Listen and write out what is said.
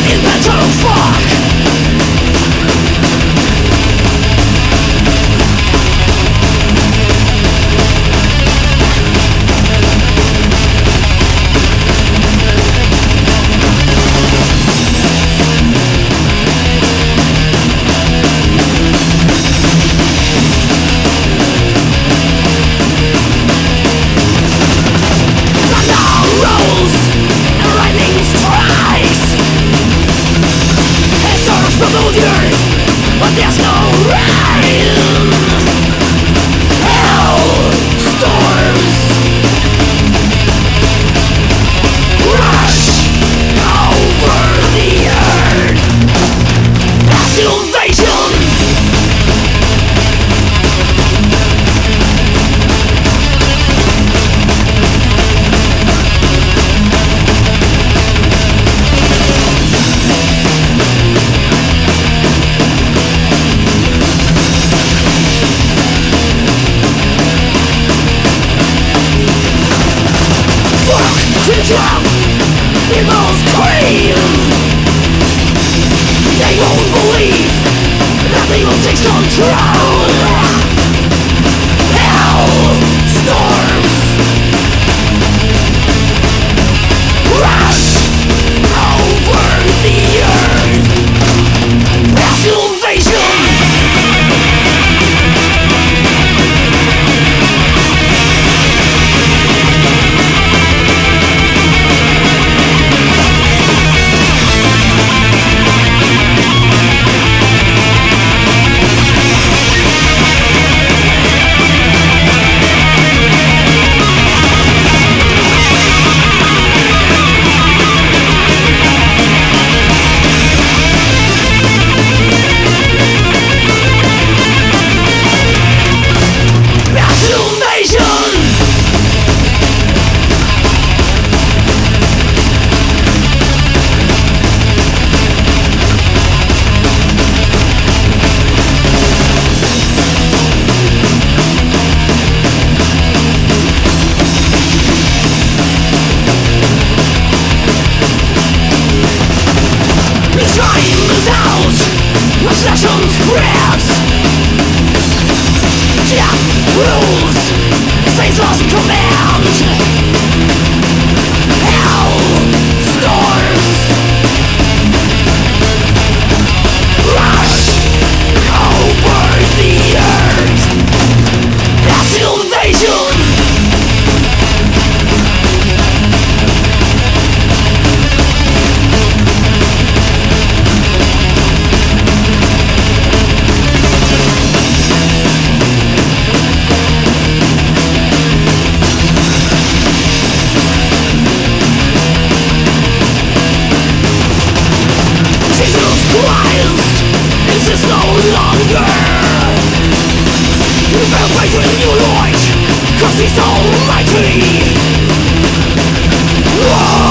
in the total fog. But there's no rain. Hell storms rush over the earth. Mass invasion. To drop people's cream. They won't believe that they will take control. Hell storms rush over the earth. Mass invasion. Time is out, obsession spreads. Death rules, stays lost command. Hell storms rush over the earth. Mass invasion. Christ exists no longer. Bear faith in your light, 'cause he's almighty.